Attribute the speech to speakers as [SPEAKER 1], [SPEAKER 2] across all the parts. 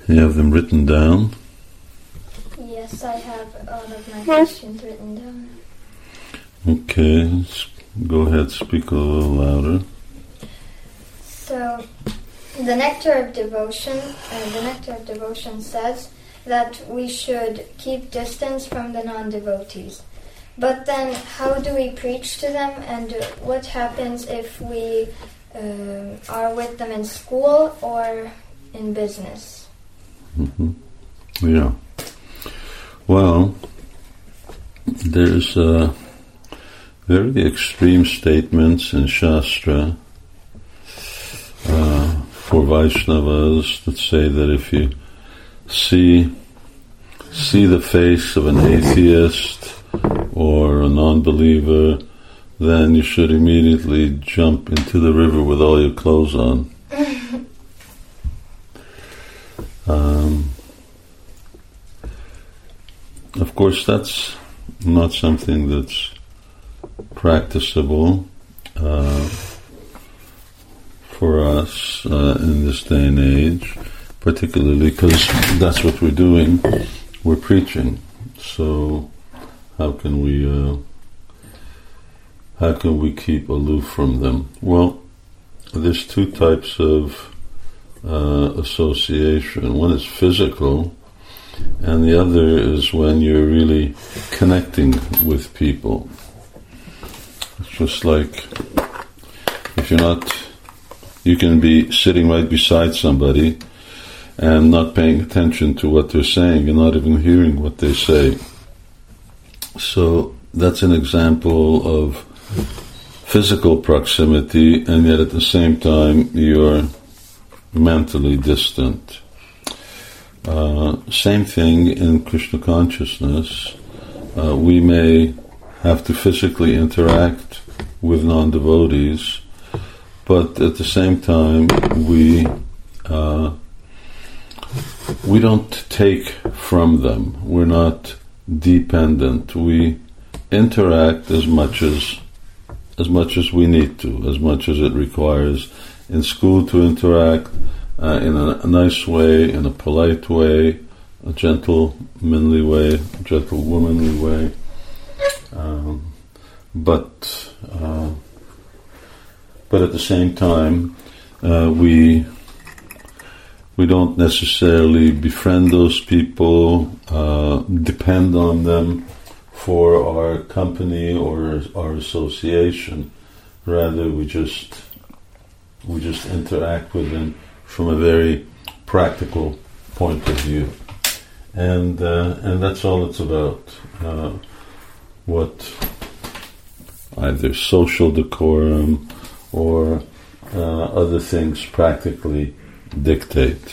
[SPEAKER 1] You have them written down?
[SPEAKER 2] Yes, I have all of my questions written down.
[SPEAKER 1] Okay, go ahead, speak a little louder.
[SPEAKER 2] So, the Nectar of Devotion says that we should keep distance from the non-devotees. But then, how do we preach to them, and what happens if we are with them in school or in business?
[SPEAKER 1] Mm-hmm. Yeah. Well, there's very extreme statements in Shastra for Vaishnavas that say that if you see the face of an atheist or a non-believer, then you should immediately jump into the river with all your clothes on. Of course, that's not something that's practicable for us in this day and age, particularly because that's what we're doing. We're preaching. So how can we keep aloof from them? Well, there's two types of association. One is physical, and the other is when you're really connecting with people. It's just like if you're not, you can be sitting right beside somebody and not paying attention to what they're saying and not even hearing what they say. So that's an example of physical proximity, and yet at the same time you're mentally distant. Same thing in Krishna consciousness. We may have to physically interact with non-devotees, but at the same time we don't take from them. We're not dependent. We interact as much as we need to, as much as it requires in school to interact in a nice way, in a polite way, a gentlemanly way, a gentlewomanly way. But at the same time, we don't necessarily befriend those people, depend on them for our company or our association. Rather, we just interact with them from a very practical point of view, and that's all it's about. What either social decorum or other things practically dictate,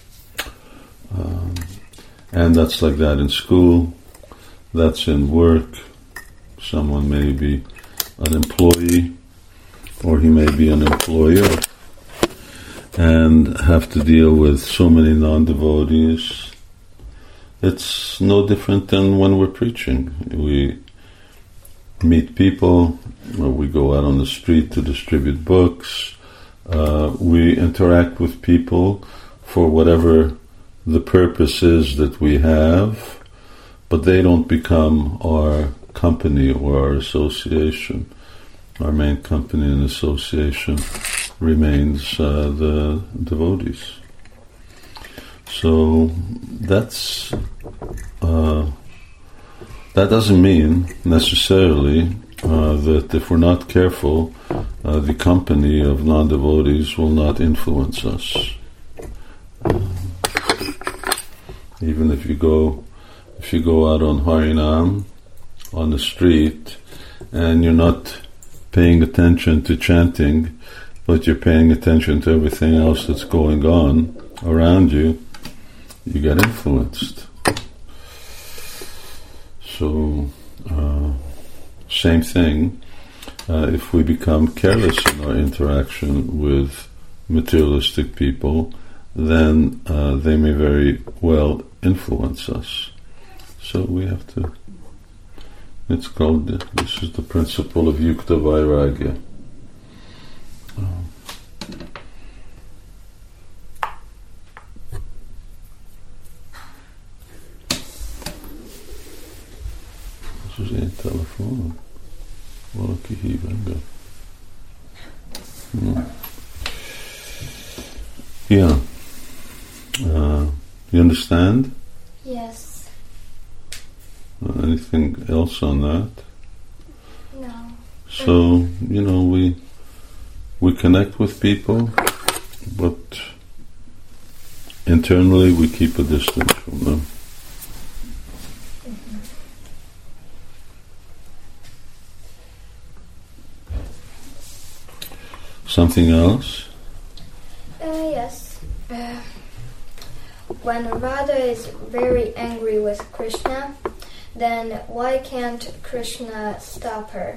[SPEAKER 1] and that's like that in school. That's in work. Someone may be an employee, or he may be an employer, and have to deal with so many non-devotees. It's no different than when we're preaching. We meet people, or we go out on the street to distribute books. We interact with people for whatever the purpose is that we have, but they don't become our company or our association. Our main company and association remains the devotees. So that doesn't mean necessarily that if we're not careful, the company of non-devotees will not influence us. Even if you go out on Harinam on the street and you're not paying attention to chanting, but you're paying attention to everything else that's going on around you, you get influenced. So, same thing, if we become careless in our interaction with materialistic people, then they may very well influence us. So we have to, it's called, this is the principle of Yukta Vairagya. Så är telefonen. Valaki hív engem. Yeah. You understand?
[SPEAKER 2] Yes.
[SPEAKER 1] Anything else on that?
[SPEAKER 2] No.
[SPEAKER 1] So, we connect with people, but internally we keep a distance from them. Something else?
[SPEAKER 2] Yes. When Radha is very angry with Krishna, then why can't Krishna stop her?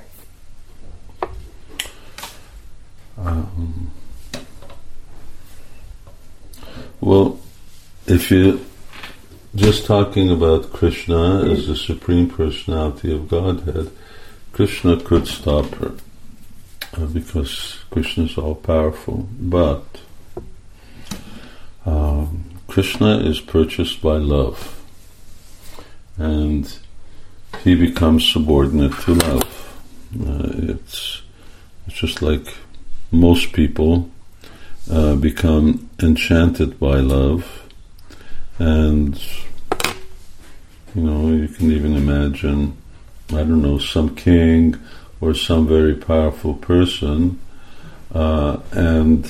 [SPEAKER 1] Well, if you're just talking about Krishna as the Supreme Personality of Godhead, Krishna could stop her because Krishna is all-powerful. But Krishna is purchased by love, and he becomes subordinate to love. It's just like most people become enchanted by love, and you can even imagine, some king or some very powerful person, and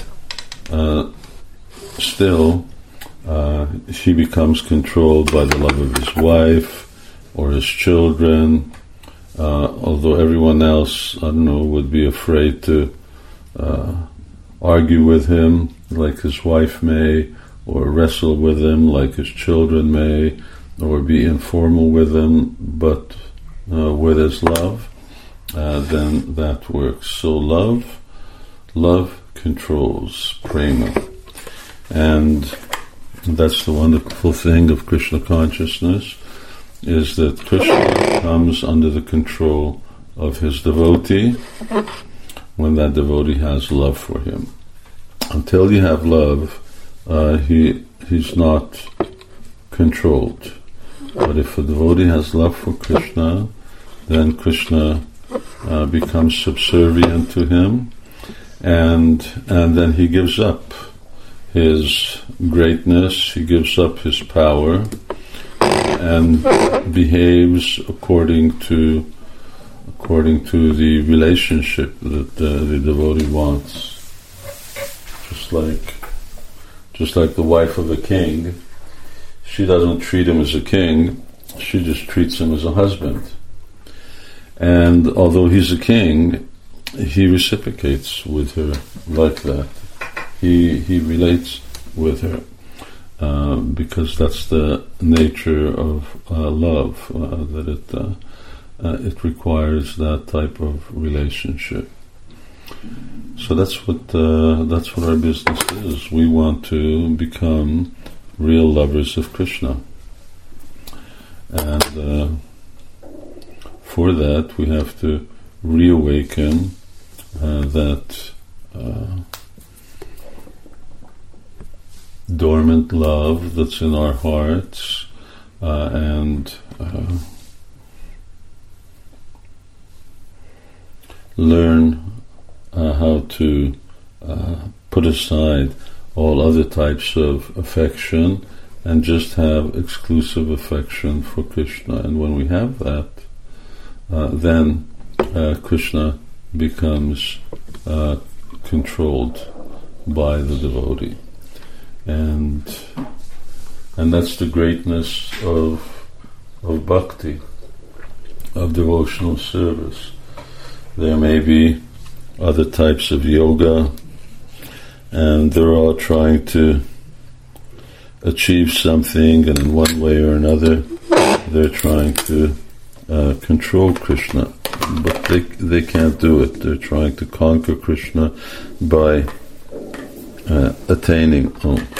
[SPEAKER 1] still he becomes controlled by the love of his wife or his children, although everyone else, would be afraid to argue with him like his wife may, or wrestle with him like his children may, or be informal with him, but where there's love, then that works. So love controls, prema. And that's the wonderful thing of Krishna consciousness, is that Krishna comes under the control of his devotee when that devotee has love for him. Until you have love, he's not controlled. But if a devotee has love for Krishna, then Krishna becomes subservient to him, and then he gives up his greatness, he gives up his power, and behaves according to the relationship that the devotee wants. Just like the wife of a king, she doesn't treat him as a king, she just treats him as a husband. And although he's a king, he reciprocates with her like that. He relates with her because that's the nature of love, that it requires that type of relationship. So that's what our business is. We want to become real lovers of Krishna, and for that we have to reawaken that dormant love that's in our hearts, and learn how to put aside all other types of affection and just have exclusive affection for Krishna. And when we have that, then Krishna becomes controlled by the devotee. And that's the greatness of bhakti, of devotional service. There may be other types of yoga, and they're all trying to achieve something, and in one way or another they're trying to control Krishna, but they can't do it. They're trying to conquer Krishna by attaining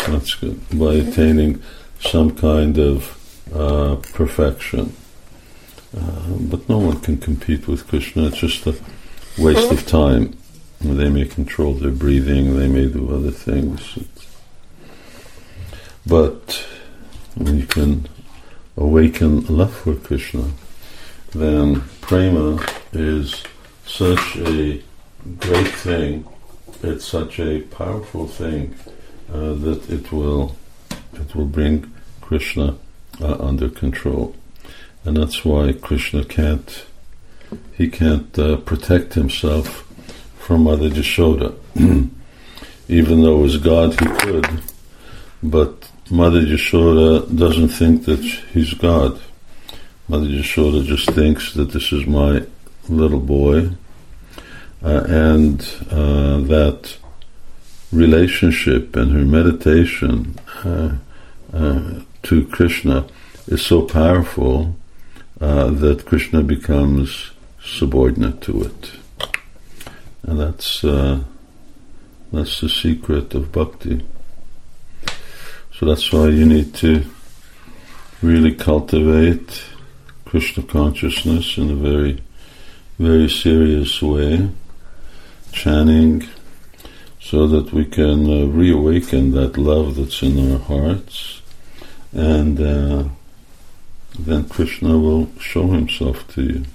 [SPEAKER 1] some kind of perfection. But no one can compete with Krishna. It's just a waste of time. They may control their breathing, they may do other things. But when you can awaken love for Krishna, then prema is such a great thing, it's such a powerful thing that it will bring Krishna under control. And that's why Krishna can't protect himself from Mother Yashoda. Even though as God he could, but Mother Yashoda doesn't think that he's God. Mother Yashoda just thinks that this is my little boy, and that relationship and her meditation to Krishna is so powerful that Krishna becomes subordinate to it. And that's the secret of bhakti. So that's why you need to really cultivate Krishna consciousness in a very, very serious way, chanting, so that we can reawaken that love that's in our hearts, and then Krishna will show himself to you.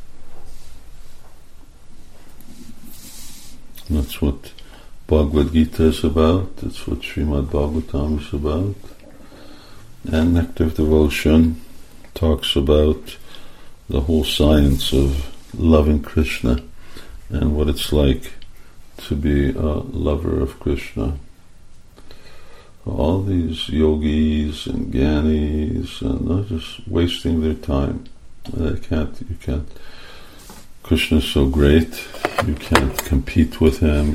[SPEAKER 1] And that's what Bhagavad Gita is about, that's what Srimad Bhagavatam is about. And Nectar of Devotion talks about the whole science of loving Krishna and what it's like to be a lover of Krishna. All these yogis and gyanis, and they're just wasting their time. You can't. Krishna is so great. You can't compete with him.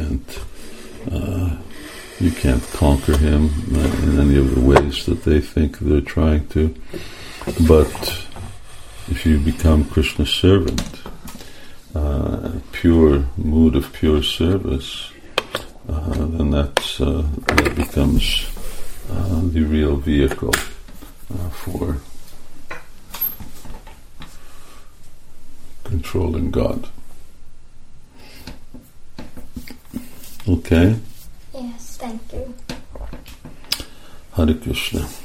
[SPEAKER 1] You can't conquer him in any of the ways that they think they're trying to. But if you become Krishna's servant, a pure mood of pure service, then that becomes the real vehicle for controlling God. Okay?
[SPEAKER 2] Yes, thank you.
[SPEAKER 1] Hare Krishna.